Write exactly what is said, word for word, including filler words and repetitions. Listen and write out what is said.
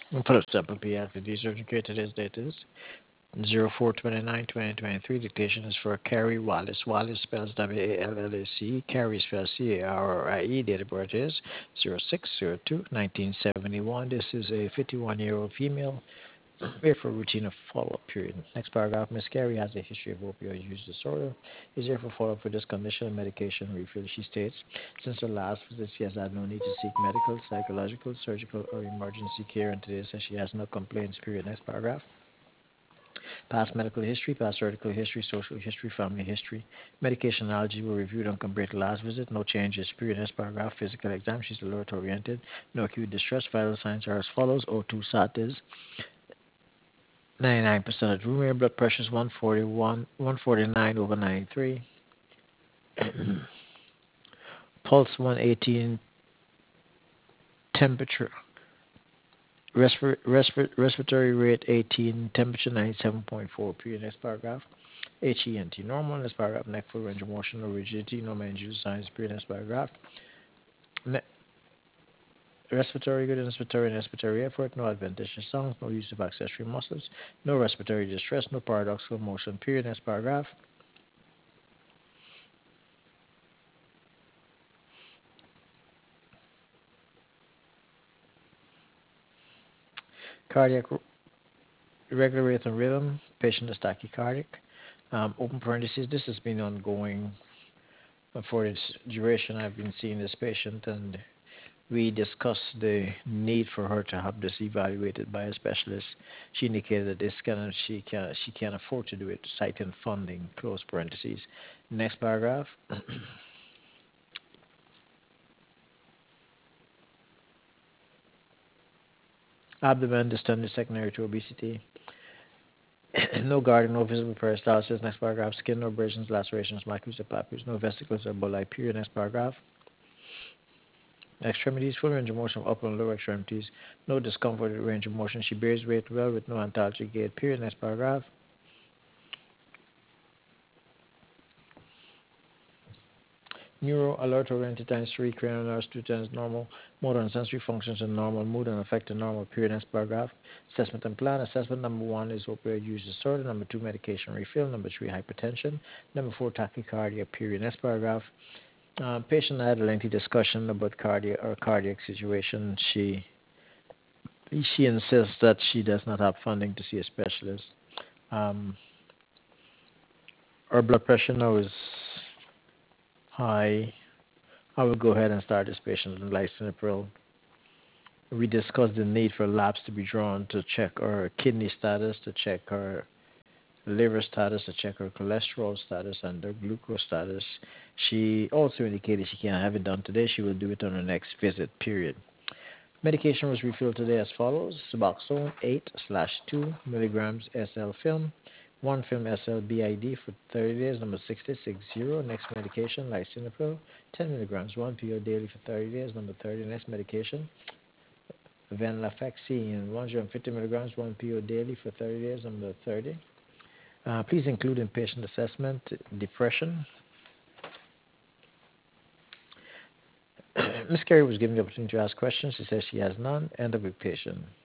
We'll put up sample P after these urgent care. Today's date is zero four twenty-nine twenty twenty-three. Dictation is for Carrie Wallace. Wallace spells W A L L A C E. Carrie spells C A R R I E. Date of birth is zero six zero two nineteen seventy-one. This is a fifty-one-year-old female here for routine of follow-up period. Next paragraph. Miss Carrie has a history of opioid use disorder. Is here for follow-up for this condition and medication refill. She states, since her last visit, she has had no need to seek medical, psychological, surgical, or emergency care, and today says she has no complaints. Period. Next paragraph. Past medical history, past surgical history, social history, family history. Medication allergy were reviewed and compared to last visit. No changes. Period. Next paragraph. Physical exam. She's alert oriented. No acute distress. Vital signs are as follows. O two sat is ninety-nine percent of room air. Blood pressure is one forty-one, one forty-nine over ninety-three. Pulse one eighteen. Temperature. Respir- respir- respiratory rate eighteen. Temperature ninety-seven point four. Period. Next paragraph. H E N T normal. Next paragraph. Neck full range of motion, no rigidity, no meningeal signs. Period. Next paragraph. Ne- respiratory good, inspiratory and expiratory effort, no adventitious sounds, no use of accessory muscles, no respiratory distress, no paradoxical motion. Period. Next paragraph. Cardiac regular rate and rhythm. Patient is tachycardic. Um, open parentheses. This has been ongoing for its duration. I've been seeing this patient, and we discussed the need for her to have this evaluated by a specialist. She indicated that this can she can she can't afford to do it, citing funding. Close parentheses. Next paragraph. Abdomen distended secondary to obesity. No guarding, no visible peristalsis. Next paragraph. Skin, no abrasions, lacerations, macules, or papules. No vesicles or bulli. Period. Next paragraph. Extremities, full range of motion of upper and lower extremities. No discomfort with range of motion. She bears weight well with no antalgic gait. Period. Next paragraph. Neuro alert oriented times three, cranial nerves two times normal. Motor and sensory functions are normal. Mood and affect are normal. Period. Next paragraph. Assessment and plan. Assessment number one is opioid use disorder. Number two, medication refill. Number three, hypertension. Number four, tachycardia. Period. Next paragraph. Uh, patient had a lengthy discussion about cardiac or cardiac situation. She she insists that she does not have funding to see a specialist. Um, her blood pressure now is high. I will go ahead and start this patient on lisinopril. We discussed the need for labs to be drawn to check her kidney status, to check her liver status, to check her cholesterol status, and her glucose status. She also indicated she can't have it done today. She will do it on her next visit, period. Medication was refilled today as follows. Suboxone eight slash two milligrams S L film, one film S L B I D for thirty days, number sixty-six zero. Next medication, lisinopril, ten milligrams, one P O daily for thirty days, number thirty. Next medication, venlafaxine, one hundred fifty milligrams, one P O daily for thirty days, number thirty. Uh, please include in patient assessment depression. Miss Carey was given the opportunity to ask questions. She says she has none. End of the patient.